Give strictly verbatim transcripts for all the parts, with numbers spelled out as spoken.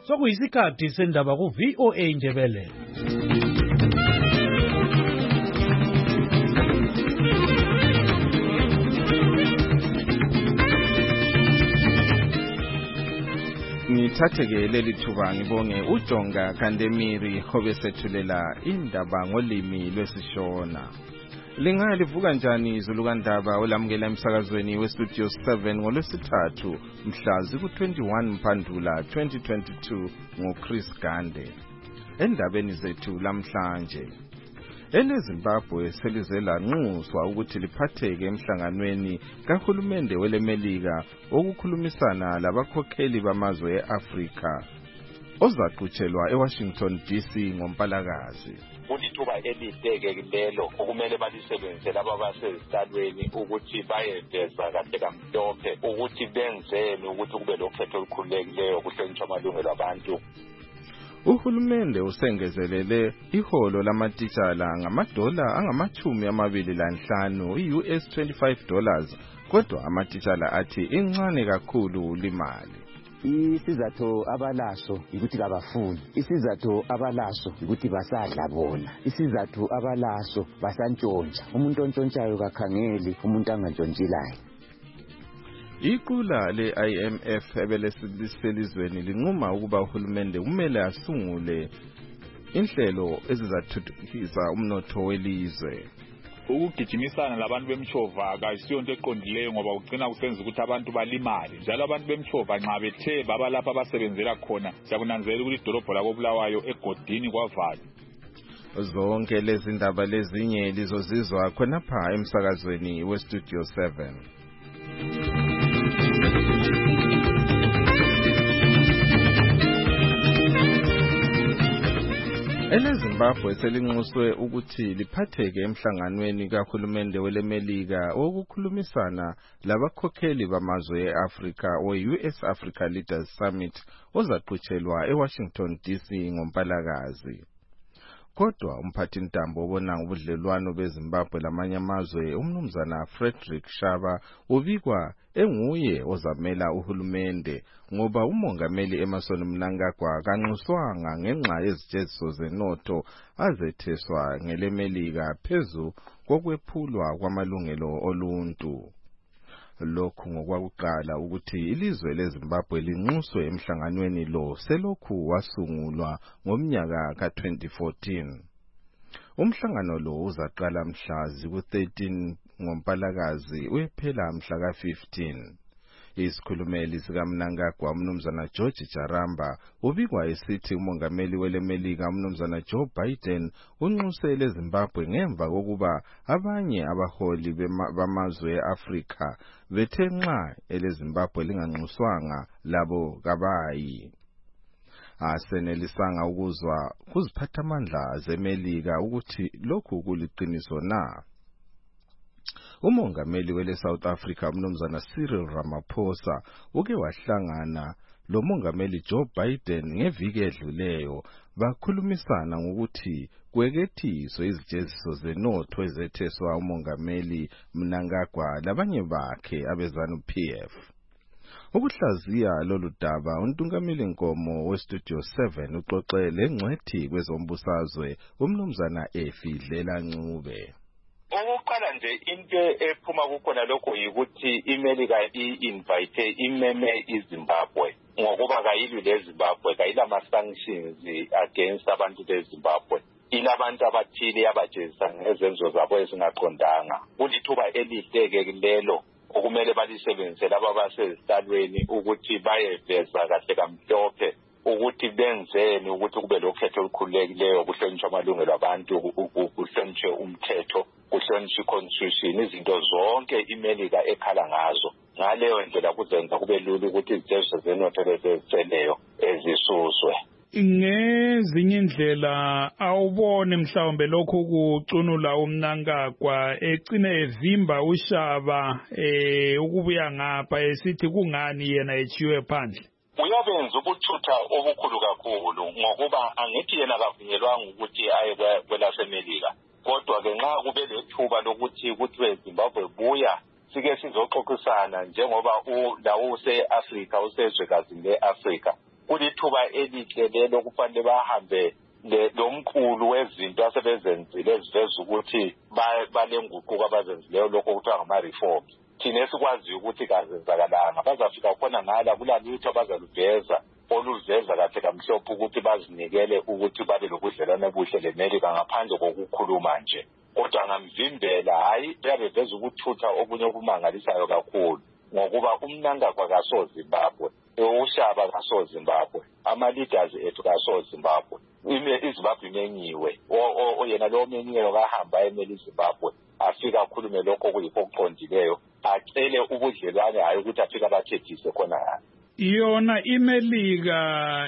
Sokuyisikhathi sendaba ku V O A Ndebele. Ngithatheke leli thuba ngibonge uJonga Kandemiri obesethulela indaba ngolimi lwesiShona. Lingalivuka njani izulu kandaba olamukela emsakazweni weStudio seven ngolwesithathu mhla ziku twenty-one Mphandula twenty twenty-two ngoChris Gande. Endabeni zethu lamhlanje, eleZimbabwe selizela nxuswa ukuthi liphatheke emhlanganweni kahulumende welemelika okukhulumisana labakhokheli bamazwe eAfrika ozaqutshelwa eWashington D C ngoMpalakazi. Kulithuba elideke lelo okumele balisebenzise laba basezihlalweni ukuthi bayeveza kahle kamhlophe ukuthi benzeni ukuthi kube lokhetho olukhululekileyo kuhlonishwa amalungelo abantu. Uhulumende usengezelele iholo lamatitshala ngamadola angamachumi amabili lanhlanu i-U S twenty-five dollars, kodwa amatitshala athi incane kakhulu limali. Isizathu abalaso ukuthi kabafuni, isizathu abalaso ukuthi basadla bona, isizathu abalaso basantshontsha. Umuntu ontshontshayo kakhangeli umuntu angantshontshilayo. Iqula le-I M F ebeliselizweni linquma ukuba uhulumende kumele asungule inhlelo ezizathuthukisa umnotho welizwe. Ukugijimisana labantu bemshova kayisiyo into eqondileyo ngoba ugcina kusenza ukuthi abantu balimale. Njalo abantu bemshova nxa bethe baba lapha abasebenzela khona siyakunanzelela ukuthi idolobho lako Bulawayo egodini kwavala. Zonke lezi ndaba lezinye lizozizwa khonapha emsakazweni weStudio seven. eleZimbabwe selinxuswe ukuthi liphatheke emhlanganweni kahulumende welemelika okukhulumisana labakhokheli bamazwe eAfrika we-U S Africa Leaders Summit ozaqutshelwa eWashington D C ngoMpalakazi. Kodwa umphathintambo obona ngobudlelwano beZimbabwe lamanye amazwe umnumzana Frederick Shaba ubikwa enguye ozamela uhulumende ngoba umongameli Emmerson Mnangagwa kanxuswanga ngenxa yezijeziso zenotho azetheswa ngelemelika phezu kokwephulwa kwamalungelo oluntu. Lokhu ngokwakuqala ukuthi ilizwe leZimbabwe linxuswe emhlanganweni lo selokhu wasungulwa ngomnyaka ka twenty fourteen. Umhlangano lo uzaqala mhla ziku thirteen ngoMpalakazi uyephela mhla ka fifteen. Isikhulumeli sikaMnangagwa umnumzana George Jaramba ubikwa esithi umongameli welemelika umnumzana Joe Biden unxuse eleZimbabwe ngemva kokuba abanye abaholi bamazwe eAfrika bethe nxa eleZimbabwe linganxuswanga labo kabayi. Asenelisanga ukuzwa kuziphathamandla zemelika ukuthi lokhu kuliqiniso na. Umongameli wele South Africa umnumzana Cyril Ramaphosa uke wahlangana lo mongameli Joe Biden ngeviki edluleyo bakhulumisana ngokuthi kwekethiso izijeziso zenotho ezetheswa umongameli Mnangagwa labanye bakhe abezanu P F. Ukuhlaziya lolu daba untungameli Nkomo weStudio seven uxoxe lengcwethi kwezombusazwe umnumzana Efidlela Ncube. Okokuqala nje into ephuma kukhona lokho yikuthi imelika i-invite imeme iZimbabwe ngokuba kayilwi leZimbabwe kayilama sanctions against abantu beZimbabwe. Ilabantu abathile abajezisa ngezenzo zabo ezingaqondanga. Kulithuba elideke lelo okumele balisebenzise laba basezihlalweni ukuthi bayeveza kahle kamhlophe ukuthi benzeni ukuthi kube lokhetho olukhululekileyo kuhlonishwa amalungelo abantu kuhlonishwe umthetho kuhlonishwa iconstitution izinto zonke imelika ekhala ngazo. Ngaleyo ndlela kuzenza kube lula ukuthi izijeziso zenotho leziceleyo ezisuswe. Ngezinye indlela awubone mhlawumbe lokho kucunula uMnangagwa egcine evimba uShaba eh ukubuya ngapha esithi kungani yena echiwe phandle. Uyabenza ubuthutha obukhulu kakhulu ngokuba angithi yena kavunyelwanga ukuthi aye kwelasemelika. Kodwa ke nxa kube lethuba lokuthi kuthi eZimbabwe buya sike sizoxoxisana njengoba lawo useAfrika usezwekazini leAfrika kulithuba elihle lelo kufanele bahambe lomqulu wezinto asebezenzile eziveza ukuthi balenguquko abazenzileyo lokho kuthiwa ngama-reforms. Thina esikwaziyo ukuthi kazenzakalanga bazafika khona ngala kulalutho abazaluveza oluveza kahle kamhlophe ukuthi bazinikele ukuthi babe lobudlelwane obuhle leMelika ngaphandle kokukhuluma nje. Kodwa ngamvimbela hayi uyabeveza ukuthutha obunye okumangalisayo kakhulu ngokuba umnangagwa kaso Zimbabwe, uShaba kaso Zimbabwe, ama-leaders ethu kaso Zimbabwe, iZimbabwe imenyiwe oyena lo menyiwe kahamba emeli Zimbabwe afika akhulume lokho kuyikho okuqondileyo acele ubudlelwane hayi ukuthi afika abathethise khona ngani. Yona iMelika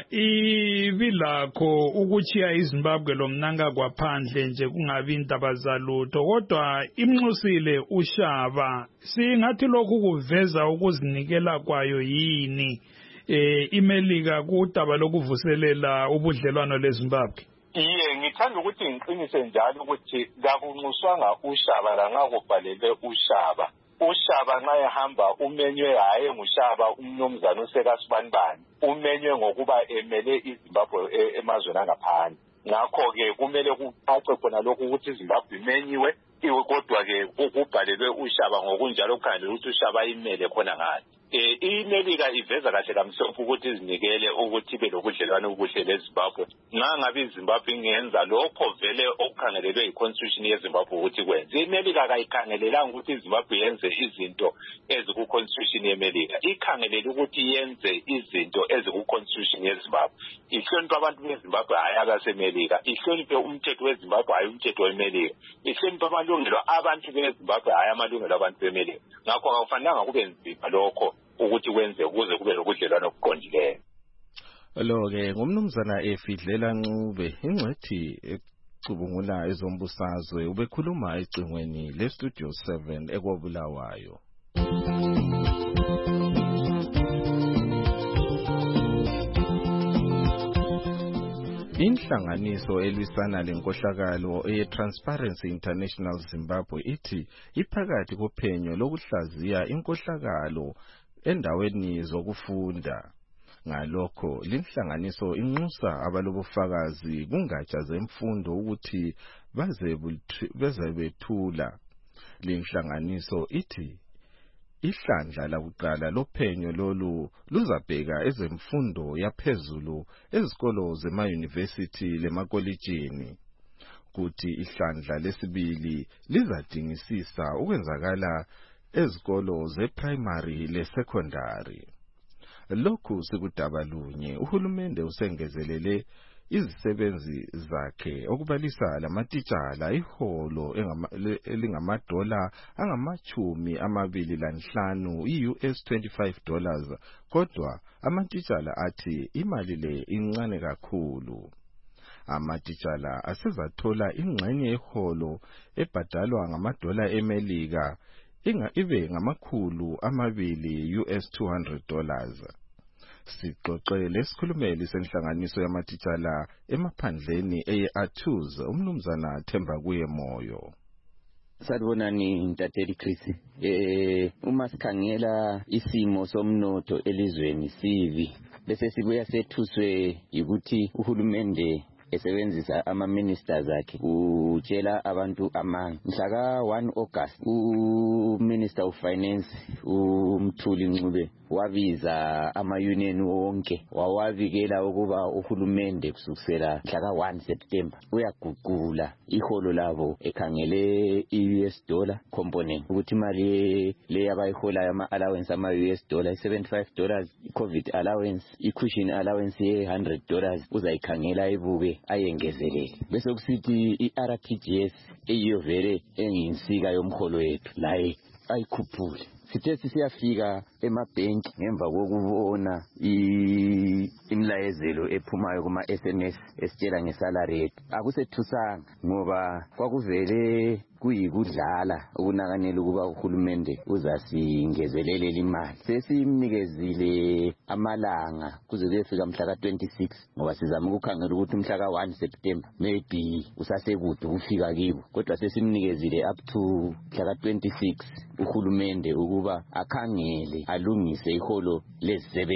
ibilakho ukuchiya iZimbabwe lomnangagwa phandle nje kungabi indaba zalutho kodwa imnxusile uShaba. Singathi lokhu kuveza ukuzinikela kwayo yini eh iMelika kudaba lokuvuselela ubudlelwano leZimbabwe? Iye ngithanda ukuthi ngiqinise njalo ukuthi kakunxuswanga uShaba la ngakubhalele uShaba. uShaba nxa ehamba umenywe haye nguShaba umnumzana uSekasibanibani umenywe ngokuba emele iZimbabwe emazweni angaphandle. Ngakho-ke kumele kucace khona lokhu ukuthi iZimbabwe imenyiwe iwe kodwa-ke ukubhalelwe uShaba ngokunjalo kukhangelele ukuthi uShaba imele khona ngani. Eh iMelika iveza kahle kamhlophe ukuthi izinikele ukuthi ibe lobudlelwane obuhle leZimbabwe. Ngangabe iZimbabwe ingenza lokho vele okukhangelelwe iConstitution yeZimbabwe ukuthi kwenze. iMelika kayikhangelelanga ukuthi iZimbabwe yenze izinto ezikuConstitution yeMelika. Ikhangelele ukuthi yenze izinto ezikuConstitution yeZimbabwe. Ihloniphe abantu beZimbabwe hayi abaseMelika. Ihloniphe umthetho weZimbabwe hayi umthetho weMelika. Ihloniphe amalungelo abantu beZimbabwe hayi amalungelo abantu beMelika. Ngakho akufanelanga kube nzima lokho ukuthi kwenze ukuze kube lobudlelwano obuqondileyo. Lo-ke ngumnumzana Efidlela Ncube ingcethi ecubungula ezombusazwe ubekhuluma ecingweni leStudio seven ekwabulawayo. Inhlanganiso elwisana lenkohlakalo eye-Transparency International Zimbabwe ithi iphakathi kophenyo lokuhlaziya inkohlakalo endaweni zokufunda. Ngalokho linhlanganiso inxusa abalobufakazi kungatsha zemfundo ukuthi baze bethula. Linhlanganiso ithi ihlandla lakuqala lophenyo lolu luzabheka ezemfundo yaphezulu ezikolo zema-university lemakolitshini. Kuthi ihlandla lesibili lizadingisisa ukwenzakala ezikolo ze-primary le-secondary. Lokhu sikudaba lunye uhulumende usengezelele izisebenzi zakhe okubalisa lamatitshala iholo elingamadola angamachumi amabili lanhlanu i-U S twenty-five dollars kodwa amatitshala athi imali le incane kakhulu. Amatitshala asezathola ingxenye yeholo ebhadalwa ngamadola eMelika inga ibe ngamakhulu amabili U S two hundred dollars. Sixoxe lesikhulumeli senhlanganiso yamatitshala emaphandleni eye-Athuz umnumzana Themba kuye Moyo. Sanibonani Ntatheli Chris. Eh uma sikhangela isimo somnotho elizweni sivi bese sibuya sethuswe ukuthi uhulumende esebenzisa ama ministers akhe utshela abantu amanga. Mhla ka one August u Minister of Finance uMthuli Ncube wabiza ama union wonke wawabikela ukuba uhulumende kusukela mhla ka one September uyaguqula iholo labo ekhangele i-U S dollar component ukuthi imali le abayihola ama allowance ama U S dollar seventy-five dollars i-COVID allowance i-cushion allowance ye one hundred dollars uzayikhangela ibuke ayengezelele bese kusithi i-R T G S eyiyo vele enginsika yomholo wethu la ayikhuphule. Sithe siyafika emabhenki ngemva kokubona imlayezelo ephumayo kuma S M S esitshela ngesalary yethu akusethusanga ngoba kwakuvele kuyikudlala ukunakanela ukuba uhulumende uzasingezelele imali. Sesimnikezile amalanga kuze kuyefika mhla ka twenty-six ngoba sizama ukukhangela ukuthi mhla ka one September maybe usasekude ukufika kibo kodwa sesimnikezile up to mhla ka twenty-six uhulumende ukuba akhangele alungise iholo lezisebenzi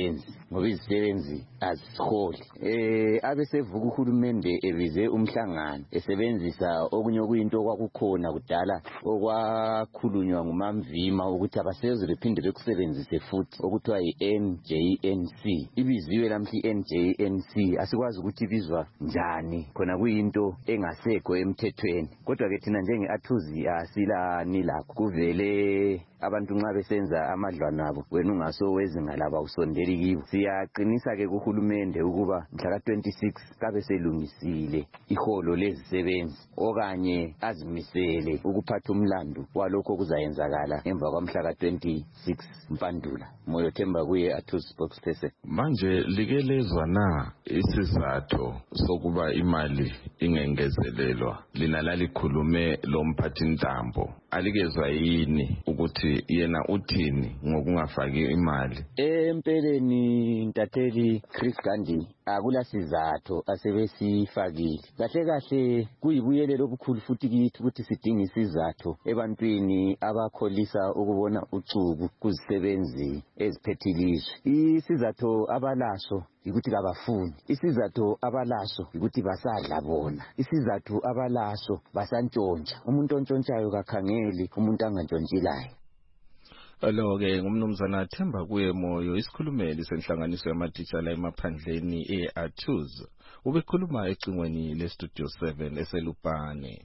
ngoba izisebenzi aziholi. Eh abesevuka uhulumende ebize umhlangano esebenzisa okunye okuyinto kwakukhona kudala okwakhulunywa ngumamvima ukuthi abasebenzi bephinde bekusebenzise futhi okuthiwa yi-N J N C. Ibiziwe lamhla i-N J N C asikwazi ukuthi ibizwa njani khona kuyinto engasekho emthethweni. Kodwa ke thina njenge-Athuzi asilani lakho kuvele abantu nxa besenza amadlwana abo wena ungaso wezinga laba usondeli kibo. Siyaqinisa ke kuhulumende ukuba mhla ka twenty-six kabe selungisile iholo lezisebenzi okanye azimisele ukuphatha umlando walokho kuzayenzakala emva kwamhla ka twenty-six Mpandula. Moyo Themba kuye Athuzi spokesperson. Manje likelezwa na isizathu sokuba imali ingengezelelwa? Lina lalikhulume lo mphathintambo alikezwa yini ukuthi yena uthini ngokungafaki imali? Empeleni Ntatheli Chris Gandhi akula sizathu asebesifakile. Kahle kahle kuyibuyelelo obukhulu futhi kithi ukuthi sidinga isizathu ebantwini abakholisa ukubona ucubu kuzisebenzi eziphethilizwe. Isizathu abalaso ukuthi kabafuni. Isizathu abalaso ukuthi basadla bona. Isizathu abalaso basantshontsha. Umuntu ontshontshayo kakhangeli umuntu angantshontshelayo. Alo-ke ngumnumzana Themba kuye Moyo, isikhulumeli senhlanganiso yamatitshala emaphandleni e-Athuzi. Ubekhuluma ecingweni le-Studio seven eselupane.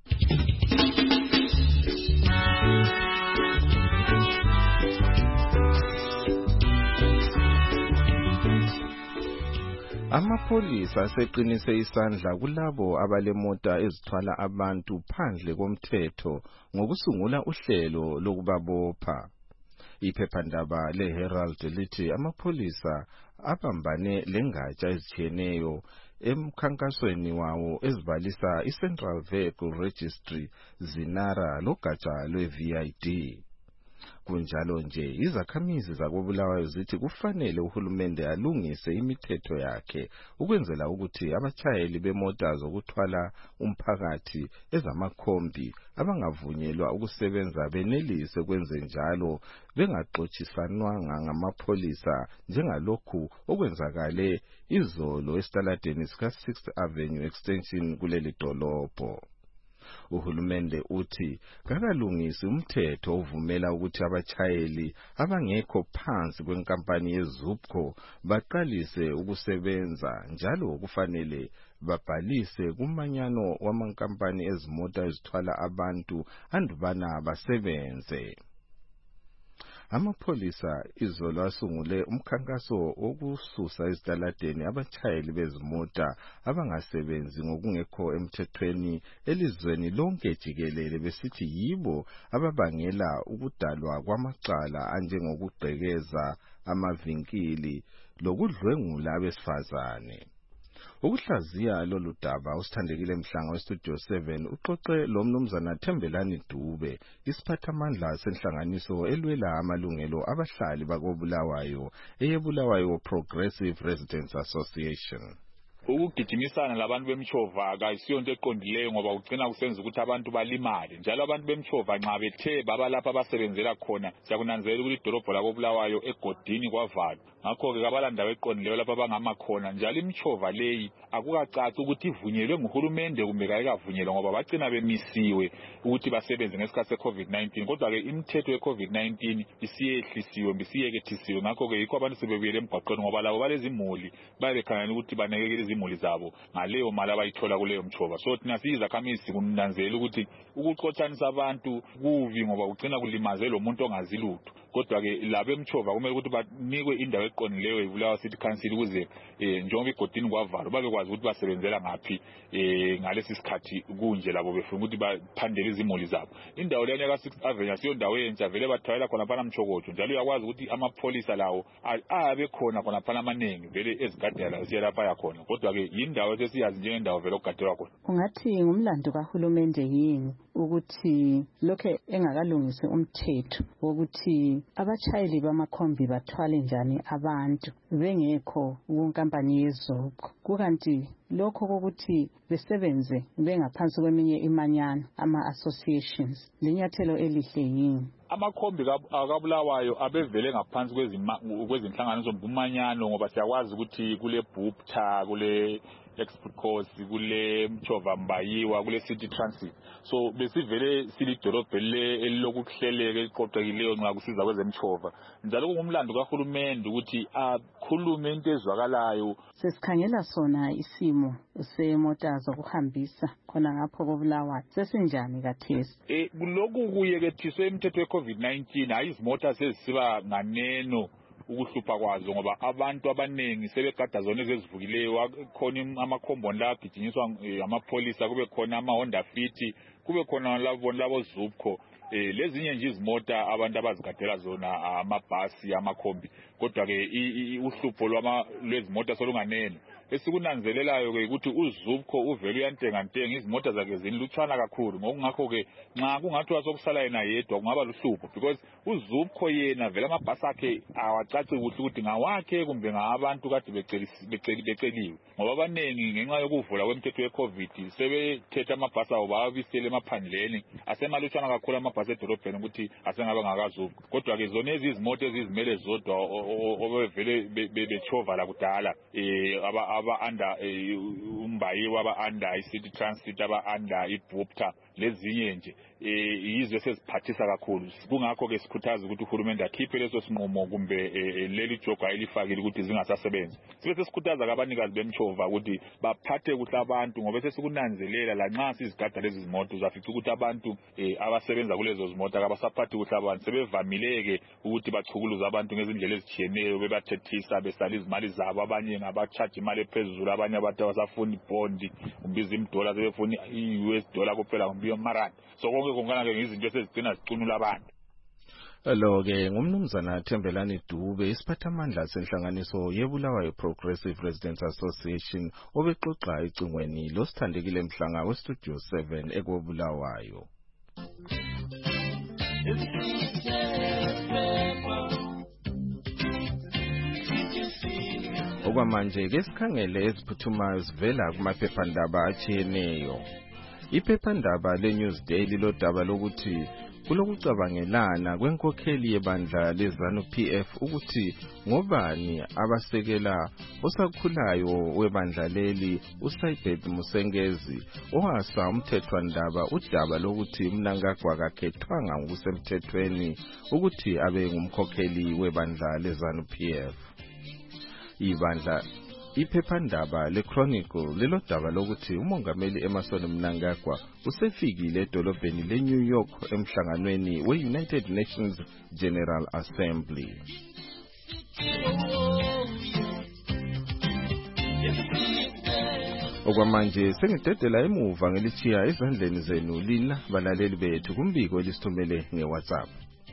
Amapholisa aseqinise isandla kulabo abalemota ezithwala abantu phandle komthetho ngokusungula uhlelo lokubabopha. Iphephandaba le-Herald lithi amapholisa abambane lengatsha ezitshiyeneyo emkhankasweni wawo ezibalisa i-Central Vehicle Registry Zinara logatsha lwe-V I D. Kunjalo nje izakhamizi zakobulawayo zithi kufanele uhulumende alungise imithetho yakhe ukwenzela ukuthi abatshayeli bemota zokuthwala umphakathi ezamakhombi abangavunyelwa ukusebenza benelise kwenze njalo bengaxotshisanwanga ngamapholisa njengalokhu okwenzakale izolo esitaladeni sika sixth Avenue Extension kuleli dolobho. Uhulumende uthi kakalungisi umthetho ovumela ukuthi abatshayeli abangekho phansi kwenkampani yeZupco baqalise ukusebenza njalo kufanele babhalise kumanyano wamankampani ezimota ezithwala abantu andubana basebenze. Amapholisa izolo asungule umkhankaso wokususa ezitaladeni abatshayeli bezimota abangasebenzi ngokungekho emthethweni elizweni lonke jikelele besithi yibo ababangela ukudalwa kwamacala anjengokugqekeza amavinkili lokudlwengula abesifazane. Ukuhlaziya lolu daba usithandekile Mhlanga weStudio seven uxoxe lo mnumzana Thembelani Dube, isiphathamandla senhlanganiso elwela amalungelo abahlali bakobulawayo eyebulawayo Progressive Residents Association. Ukugijimisana labantu bemchova akayisiyonto eqondileyo ngoba ugcina kusenza ukuthi abantu balimale. Njalo abantu bemchova nxa bethe baba lapha abasebenzela khona siyakunanzelela ukuthi idolobho lakobulawayo egodini kwavalwa. Ngakho ke kabalandawo eqondileyo lapha abangama khona. Njalo imchova leyi akukacaci ukuthi ivunyelwe nguhulumende kumbe kayikavunyelwa ngoba bagcina bemisiwe ukuthi basebenze ngesikhathi se-COVID nineteen. Kodwa ke imithetho ye-COVID nineteen isiyehlisiwe bisiyekethisiwe. Ngakho ke yikho abantu sebebuyele emgwaqweni ngoba labo balezimuli bayekhangela ukuthi banekekele izimuli zabo ngaleyo mali abayithola kuleyo mchova. So thina siyizakhamizi sikunanzela ukuthi ukuxotshanisa abantu kuvi ngoba ugcina kulimaze lo muntu ongazilutho. Kodwa ke labe mchova kumele ukuthi banikwe indawo eqonileyo eBulawayo City Council ukuze eh njengoba igodini kwavalwa babekwazi ukuthi basebenzela ngaphi eh ngalesi sikhathi kunje labo befuna ukuthi baphandele izimuli zabo. Indawo lena ka sixth Avenue siyo ndawo entsha vele bathwala khona phana mchokojo njalo uyakwazi ukuthi amapholisa lawo abe khona khona phana amanengi vele ezigadela siyelapha yakhona. Kodwa ke yindawo sesiyazi njengendawo vele okugadelwa khona. Ungathi ngumlando kahulumende yini ukuthi lokho engakalungisi umthetho wokuthi abachayeli bamakhombi bathwale njani abantu bengekho kunkampani yeZupco, kukanti lokho kokuthi besebenze bengaphansi kweminye imanyano ama-associations linyathelo elihle yini? Amakhombi akabulawayo abevele ngaphansi kwezinhlanganiso zomanyano ngoba siyakwazi ukuthi kule BUPTA, kule Express, kule Mchova Mbayiwa, kule City Transit. So besivele silidolobhe elilokuhleleka eliqoqekileyo nxa kusiza kwezemchova. Njalo kungumlando kahulumende ukuthi akhulume into ezwakalayo. Sesikhangela sona isimo semota zokuhambisa khona ngapho koBulawayo. Sesinjani kathesi? Eh kuloko kuyekethiswe imithetho ye-COVID nineteen hayi izimota sezisiba nganeno ukuhlupha kwazo ngoba abantu abanengi sebegada zona ezivukileyo khona amakhombo la agijinyiswa amapholisa kube khona ama Honda Fit kube khona labo labo Zupco eh lezinye nje izimota abantu abazigadela zona amabhasi amakhombi kodwa ke uhlupho lwama lwezimota solunganene esikunanzelelayo ke ukuthi uZupco uvele uyantenga ntenga izimota zakhe zinilutshwana kakhulu ngokungakho ke nxa kungathi wasokusala yena yedwa kungaba luhlupho because uZupco yena vele amabhasi akhe awacaci kuhle ukuthi ngawakhe kumbe ngabantu kade beceli beceliwe ngoba abanengi ngenxa yokuvula kwemithetho ye-COVID sebethetha amabhasi abo bawabisele emaphandleni asemalutshwana kakhulu amabhasi edolobheni ukuthi asengaba ngakaZupco kodwa ke zona izimoto ezizimele zodwa obevele bechova la kudala eh aba aba-under uMbayiwa, aba-under i-City Transit, aba-under i-BUPTA lezinye nje eh yizwe seziphathisa kakhulu. Kungakho ke sikhuthaza ukuthi uhulumende akhiphe leso sinqumo kumbe leli jogo ayilifakile ukuthi zingasasebenzi. Sibe sesikhuthaza kabanikazi bemchova ukuthi baphathe kuhle abantu ngoba sesikunanzelela la nxa sizigada lezi zimoto uzafica ukuthi abantu abasebenza kulezo zimoto abasaphathi kuhle abantu sebevamileke ukuthi bachukuluza abantu ngezindlela ezitshiyeneyo bebathethisa besala izimali zabo abanye ngabacharge imali ephezulu abanye abantu abasafuna ibhondi umbiza imdola sebefuna i-U S dollar kuphela ngombiyo marandi so konke kungana ke izinto esezigcina zicunula abantu. Lo ke ngumnumzana Thembelani Dube isiphathamandla senhlanganiso yeBulawayo Progressive Residents Association obexoxa icingweni losithandekile mhlanga westudio seven ekobulawayo. Okwamanje ke sikhangele eziphuthumayo zivela kumaphephandaba atshiyeneyo. Iphephandaba leNews Daily lodaba lokuthi kulokucabangelana kwenkokheli yebandla leZanu P F ukuthi ngobani abasekela osakhulayo webandla leli uSaibet Musengezi owasa umthethwandaba udaba lokuthi Mnangagwa akakhethwanga ngokusemthethweni ukuthi abe ngumkhokheli webandla leZanu P F. Ibandla iphephandaba leChronicle lelodaba lokuthi umongameli Emmerson Mnangagwa usefikile edolobheni leNew York emhlanganweni we-United Nations General Assembly. Okwamanje sengidedela emuva ngelichiya ezandleni zenu lina balaleli bethu kumbiko elisithumele ngeWhatsApp.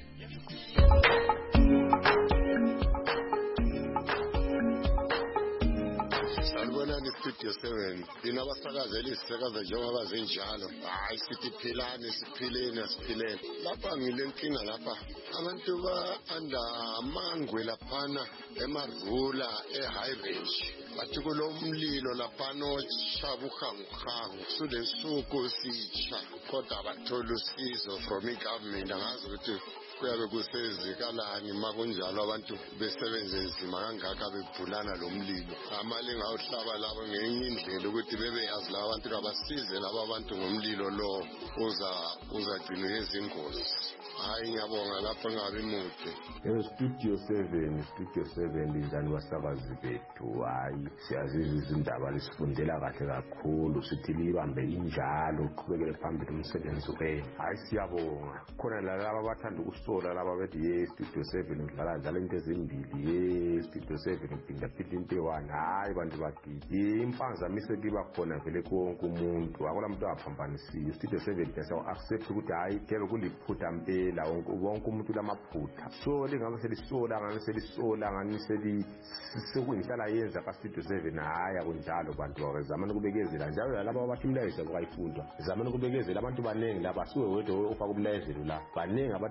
Studio seven inabasakazela isisakaza njengoba zinjalo hayi sithi philane siphilene siphilene lapha ngilenkinga lapha abantu ba-anda amangwe laphana emarula e-high range bathi kulomlilo laphana ochabuhanguhangu sulensuku sitsha kodwa bathola usizo from i-government angazi ukuthi kuyabe kusezikalani makunjalo abantu besebenze nzima kangaka bebhulana lo mlilo amali ngawuhlaba labo ngenye indlela ukuthi bebe yazi laba abantu abasize laba abantu ngomlilo lo uza uzagcina izingozi hayi ngiyabonga lapho ngabe mude studio seven studio seven linjani basakazi bethu hayi siyaziza izindaba lisifundela kahle kakhulu sithi libambe injalo uqhubekele phambili umsebenzi wenu hayi siyabonga khona laba abathanda ukusola laba bethi ye studio seven udlala njalo into ezimbili ye studio seven uphinda phinda into eyi-one hayi bantu bagidi impanzamise kiba khona vele konke umuntu akula muntu angaphambanisiyo studio seven siyawu-accept ukuthi hayi kebe kuliphutha mpela wonke umuntu lamaphutha so lingabe selisola ngani selisola ngani sekuyinhlala yenza ka-studio seven hayi akunjalo bantu bakhe zamani ukubekezela njalo laba abathi umlayezelo kayifundwa zamani ukubekezela abantu baningi la basuwe wedwa ofaka umlayezelo la baningi abantu abafaka umlayezelo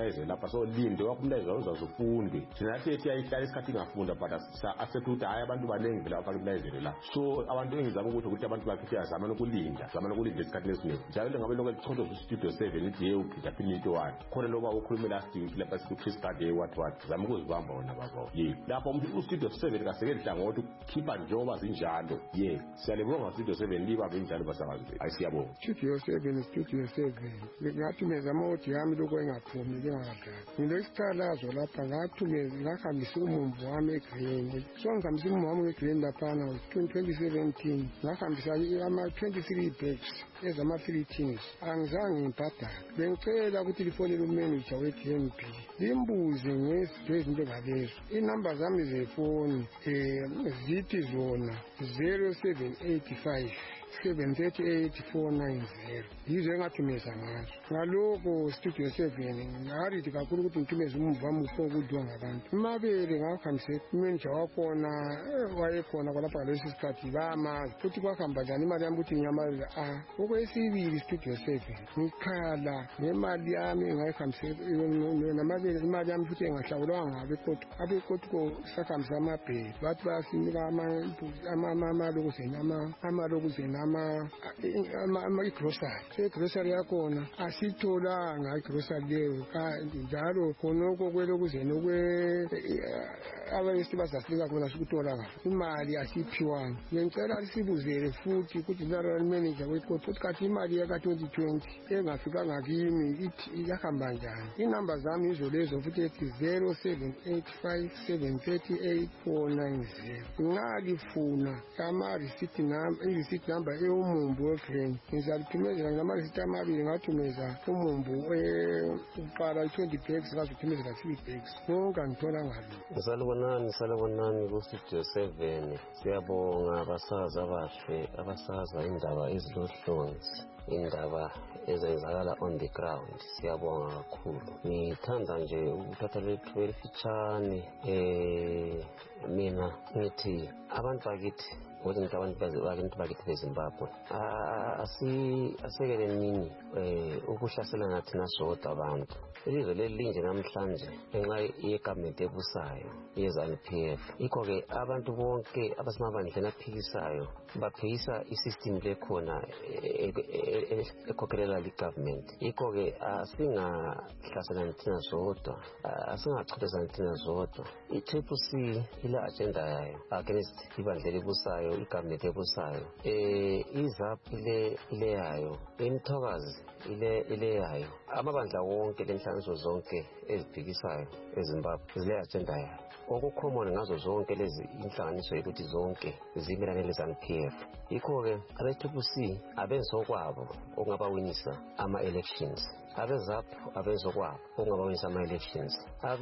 umlayezo lapha so linde wakho umlayezo uzazufunde thina nathi ethi ayihlala isikhathi ingafunda but accept ukuthi hayi abantu baningi vela bafaka umlayezo la so abantu engizama ukuthi ukuthi abantu bakhe yazama ukulinda zama ukulinda isikhathi lesiningi njalo ngabe lokho lichonto ku-studio seven ithi ye uphitha phini into one khona lokho ukhuluma last week lapha sithi Chris Gade what what zama ukuzibamba wona babo ye lapho u-studio seven kaseke hlangothi ukukhipha njengoba zinjalo ye siyalibonga u-studio seven liba benjalo basakazi ayisiyabonga studio seven studio seven ngathi mezama ukuthi yami lokho engaphumi ngingakadala ngilesikhalazo lapha ngathumeza ngahambisa umumbu wami egreen so ngihambisa umumbu wami egreen laphana twenty seventeen ngahambisa ama-twenty-three bags ezama-three tins angizange ngibhadala bengicela ukuthi lifonele umanager we-G N B limbuze ngezinto ezinto ngalezo inamba zami zefoni um zithi zona zero seven eight five seven three eight four nine zero yizo engathumeza ngazo ngalokho studio seven ngarithi kakhulu ukuthi ngithumeze umumvu wami ukudliwa ngabantu imabele ngahambise umanager wakhona wayekhona kwalapha ngalesi sikhathi bamazi futhi kwahamba njani imali yami ukuthi ngiyamalela a okwesibili studio seven ngikhala ngemali yami engayihambise namabele imali yami futhi engahlawulwanga ngabekotu abekotu sahambisa amabheli bathi bayasinika amalokuzeni amalokuzeni ama-grocery se-grocery yakhona asitholanga i-grocery leyo njalo khonoko kwelokuzeni abanye basasinika khona sikutholanga imali asiyiphiwanga ngicela sibuzele futhi ukuthi general manager wecourt futhi kathi imali yaka-twenty twenty engafikanga kimi iyahamba njani inamba zami izo lezo futhi ethi zero seven eight five seven three eight four nine zero ngalifuna ama-receipt number umumbu wegreen ngizalithumezela ngama-receipt amabili ngathumeza umumbu uqala twenty bags ngazuthumezela three bags konke angithola ngalo ngisalibonani salibonani ku-studio seven siyabonga abasazi abahle abasaza indaba ezilohlonzi indaba ezenzakala on the ground siyabonga kakhulu ngithanda nje ukuthatha lethu elifitshane eh mina ngithi abantu bakithi ukuthi ngithi abantu bakithi bakithi beZimbabwe asekele nini ukuhlasela nathina sodwa abantu ilizwe leli linje namhlanje ngenxa yegovernment ebusayo ye-ZANU P F yikho-ke abantu bonke abasemabandleni aphikisayo baphikisa isystem lekhona ekhokhelela ligovernment yikho-ke asingahlaselani thina zodwa asingachothelani thina zodwa i-triple C ile agenda yayo against ibandla ebusayo igovernment ebusayo um izap ile ile yayo imthokazi ile ile yayo amabandla wonke lenhlanganiso zonke eziphikisayo eZimbabwe zile agenda yayo okukhomona ngazo zonke lezi inhlanganiso yokuthi zonke zimelane le-ZANU P F yikho-ke abe-triple C abenzokwabo okungabawinisa ama-elections abezap abenzokwabo okungabawinisa ama-elections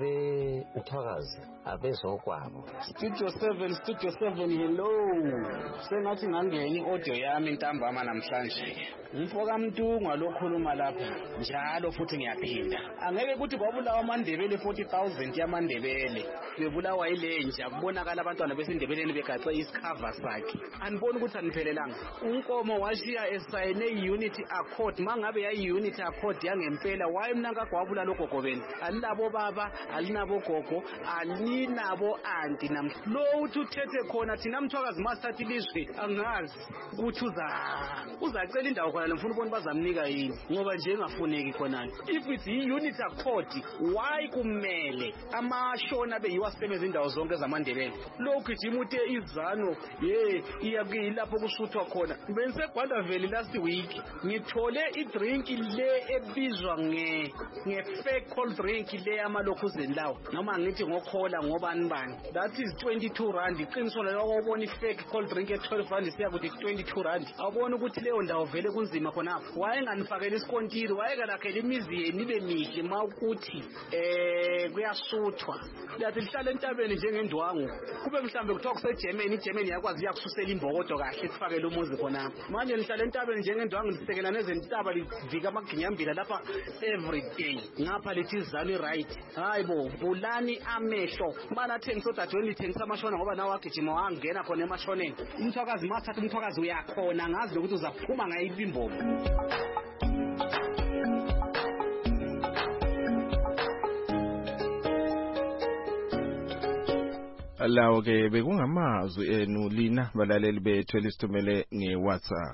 abemthwakazi abenzokwabo studio seven studio seven hello sengathi ngangena i-audio yami ntambama namhlanje umfokamntungwa lokhuluma lapha njalo futhi ngiyaphinda angeke ukuthi kwabulawa amandebele forty thousand yamandebele bebulawa yilenja kubonakala abantwana besindebeleni begaxe isikhava sakhe anibona ukuthi aniphelelanga unkomo washiya esayine i-unity accord mangabe yayi-unity accord yangempela wayemnanga kwabula logogobeni alilabo baba alinabo gogo alinabo anti namhla lo uthi uthethe khona thina mthwakazi masithatha ilizwe angazi ukuthi uza uzacela indawo khona lemfuna ubona bazamnika yini ngoba nje engafuneki khonani if it's i-unity accord why kumele amashona beyiwasebenza indawo zonke zamandebele lokhu ijima uthe izano ye iyakuyilapho kusuthwa khona bengisegwandaveli last week ngithole idrink le ebizwa nge nge-fake cold drink le yamalokhuzeni lawo noma ngithi ngokhola ngobani bani that is twenty-two rand iqiniso lelo ubona i-fake cold drink e-twelve rand siya kuthi twenty-two rand awubona ukuthi leyo ndawo vele kunzima khonapho wayenganifakela isikontiri wayekalakhela imizi yeni ibe mihle ma ukuthi um kuyasuthwa liyathi lihlale entabeni njengendwangu kube mhlawumbe kuthiwa kusegermany igermany yakwazi iyakususela imbokodo kahle kufakele umuzi khonapho manje lihlale entabeni njengendwangu lisekela nezentaba livika amaginyambila lapha every day ngapha lithi ZANU right hayi bo bulani amehlo banathengisa odadweni lithengisa amashona ngoba nawe wagijima wangena khona emashoneni umthwakazi masithatha umthwakazi uyakhona ngazi lokuthi uzaphuma ngayiphi imbobo Lawo ke bekungamazwi enu lina balaleli bethu elisithumele ngeWhatsApp.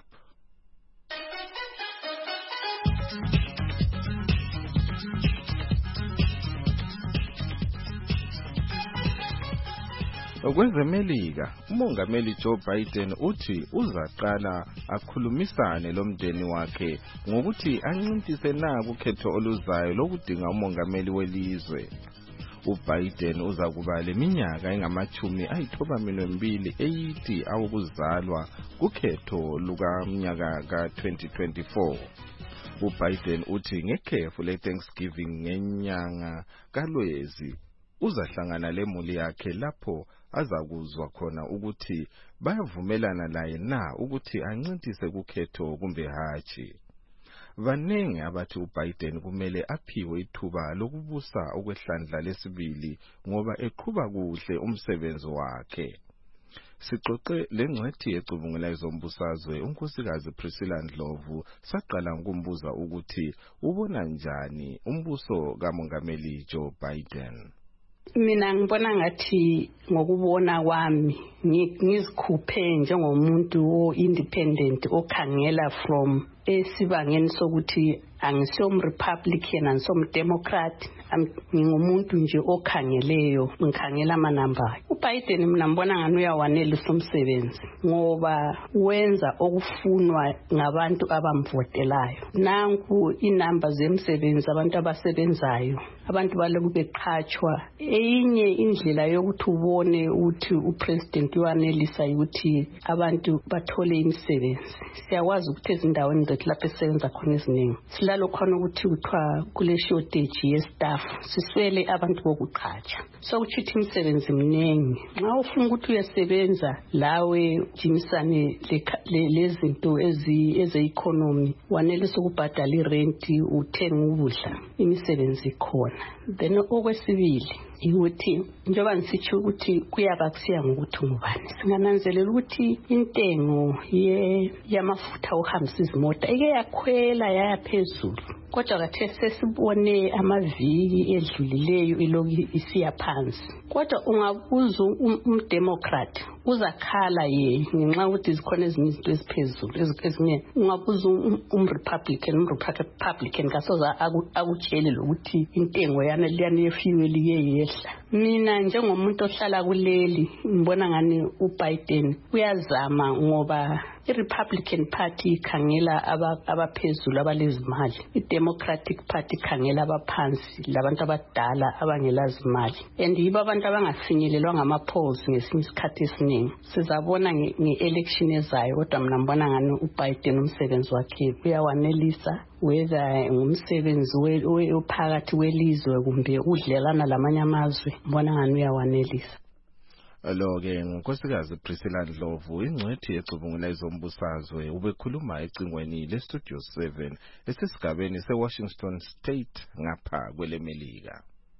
Okwezemelika, umongameli Joe Biden uthi uzaqala akhulumisane lomndeni wakhe ngokuthi ancintise na ukhetho oluzayo lokudinga umongameli welizwe. uBiden uzakuba leminyaka engamachumi ayithoba mbili eighty awokuzalwa kukhetho lukamnyaka ka twenty twenty-four. uBiden uthi ngekhefu leThanksgiving ngenyanga kaLwezi uzahlangana lemuli yakhe lapho azakuzwa khona ukuthi bayavumelana naye na ukuthi ancintise kukhetho kumbe hathi. Vanenge abathi uBiden kumele aphiwe ithuba lokubusa okwehlandla lesibili ngoba eqhuba kuhle umsebenzi wakhe. Sixoxe lengcwethi ecubungula izombusazwe unkosikazi Priscilla Ndlovu saqala ngokumbuza ukuthi ubona njani umbuso kamongameli Joe Biden. Mina ngibona ngathi ngokubona kwami ngizikhuphe njengomuntu o independent okhangela from esibangeni sokuthi angisom Republican angisom Democrat ngingumuntu nje okhangeleyo ngikhangela amanamba. uBiden mina ngibona ngani uyawanela umsebenzi ngoba wenza okufunwa ngabantu abamvotelayo. Nanku inamba zemsebenzi abantu abasebenzayo abantu baloku beqhachwa. Eyinye indlela yokuthi ubone ukuthi upresident uyanelisa ukuthi abantu bathole imisebenzi. Siyakwazi ukuthi ezindaweni zethu lapho esebenza khona eziningi silalo khona ukuthi kuthiwa kule shortage yestaff siswele abantu bokuqhatsha. So ukuthi imisebenzi mningi nxa ufuna ukuthi uyasebenza lawe jimisane lezinto ezi eze-economy wanelisa ukubhadala irent uthenga ukudla imisebenzi ikhona. Then okwesibili ukuthi njengoba ngisitsho ukuthi kuyaba kusiya ngokuthi ngubani singananzelela ukuthi intengo ye yamafutha ohambisa izimota ike yakhwela yayaphezulu kodwa kathe sesibone amaviki edlulileyo iloki isiya phansi. Kodwa ungabuza umdemocrat uzakhala ye ngenxa ukuthi zikhona ezinye izinto eziphezulu ezinye. Ungabuza umrepublican umrepublican kasoza akutshele lokuthi intengo yana liyana yefuel iyehla. Mina njengomuntu ohlala kuleli ngibona ngani uBiden uyazama ngoba iRepublican Party ikhangela abaphezulu abalezimali, iDemocratic Party ikhangela abaphansi labantu abadala abangelazimali. And yibo abantu abangafinyelelwa ngama-polls ngesinye isikhathi esiningi. Sizabona nge-election ezayo kodwa mina ngibona ngani uBiden umsebenzi wakhe uyawanelisa whether ngumsebenzi wephakathi welizwe kumbe udlelana lamanye amazwe ngibona ngani uyawanelisa. Lo ke ngokosikazi Priscilla Ndlovu ingcwethi ecubungula izombusazwe ubekhuluma ecingweni le Studio seven esesigabeni seWashington State ngapha kwelemelika.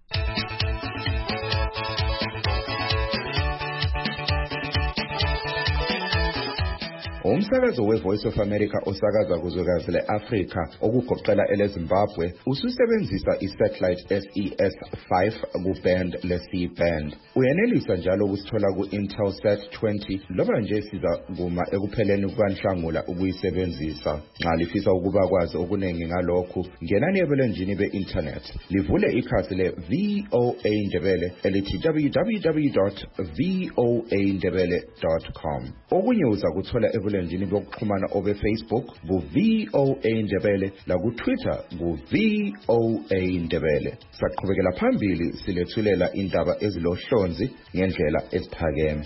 Umsakazo weVoice of America osakaza kuzwekazi leAfrika okugoqela eleZimbabwe ususebenzisa isatellite S E S five kuband le-C band. Uyenelisa njalo ukusithola ku-Intelsat twenty loba nje siza kuma ekupheleni kukaNhlangula ukuyisebenzisa. Nxa lifisa ukuba kwazi okuningi ngalokhu ngenani ebulenjini be-internet livule ikhasi le-V O A Ndebele elithi w w w dot v o a ndebele dot com. Okunye uza kuthola ebulenjini bokuxhumana obe Facebook ku V O A Ndebele la ku Twitter ku V O A Ndebele. Saqhubekela phambili silethulela indaba ezilohlonzi ngendlela esiphakeme.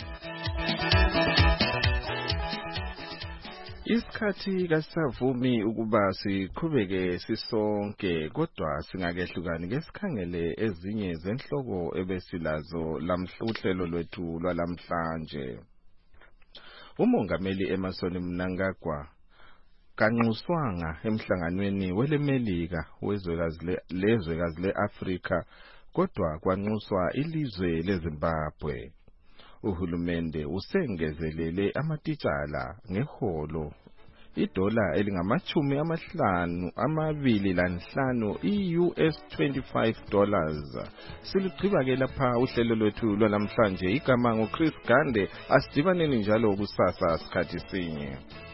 Isikhathi kasavumi ukuba siqhubeke sisonke kodwa singakehlukani ngesikhangele ezinye zenhloko ebesilazo lamhluhlelo lwethu lwalamhlanje. Umongameli Emmerson Mnangagwa kanxuswanga emhlanganweni welemelika wezwekazi lezwekazi leAfrika kodwa kwanxuswa ilizwe idola elingamachumi amahlanu amabili lanhlanu i-U S twenty-five dollars. Silugqiba ke lapha uhlelo lwethu lwanamhlanje. Igama ngo Chris Gande, asidibaneni njalo kusasa sikhathi sinye.